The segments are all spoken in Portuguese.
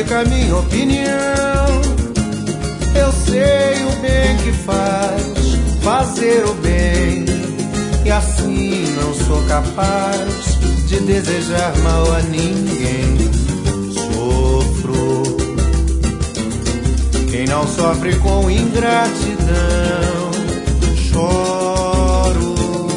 fica a minha opinião. Eu sei o bem que faz fazer o bem, e assim não sou capaz de desejar mal a ninguém. Sofro quem não sofre com ingratidão. Choro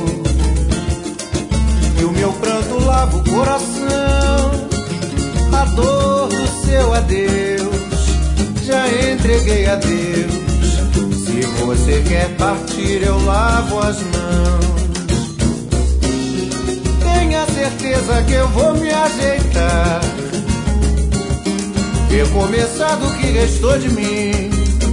e o meu pranto lava o coração. A dor do seu adeus já entreguei a Deus. Se você quer partir, eu lavo as mãos. Tenha certeza que eu vou me ajeitar, recomeçar do que restou de mim.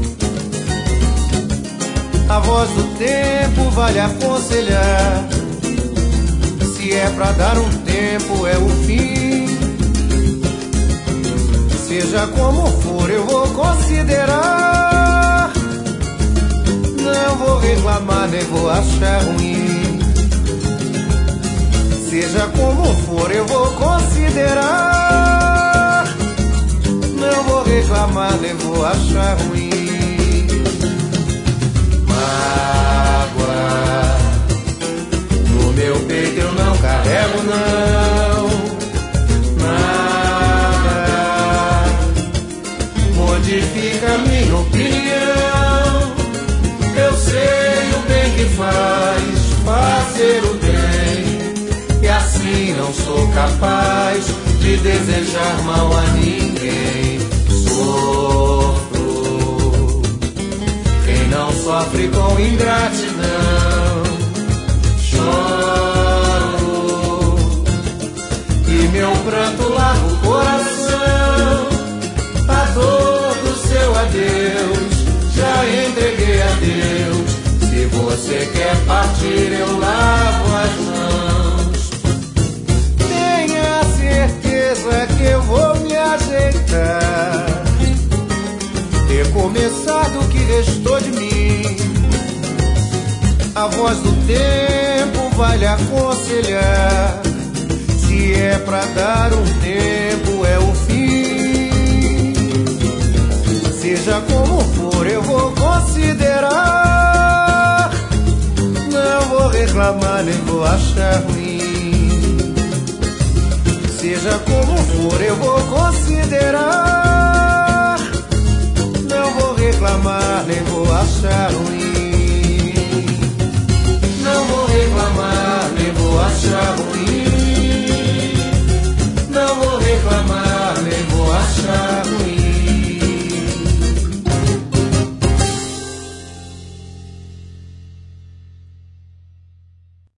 A voz do tempo vale aconselhar. Se é pra dar um tempo, é o fim. Seja como for, eu vou considerar. Não vou reclamar, nem vou achar ruim. Seja como for, eu vou considerar. Não vou reclamar, nem vou achar ruim. Mágoa no meu peito eu não carrego, não. Nada modifica minha opinião. Eu sei o bem que faz fazer o bem, e assim não sou capaz de desejar mal a ninguém. Sofro quem não sofre com ingratidão. Choro e meu pranto lava o coração. A dor do seu adeus já entreguei a Deus. Se você quer partir, eu lavo as mãos. Tenha certeza que eu vou me ajeitar, recomeçar do que restou de mim. A voz do tempo vai lhe aconselhar. Se é pra dar um tempo, é o fim. Seja como for, eu vou considerar. Não vou reclamar, nem vou achar ruim. Seja como for, eu vou considerar. Não vou reclamar, nem vou achar ruim. Não vou reclamar, nem vou achar ruim. Não vou reclamar.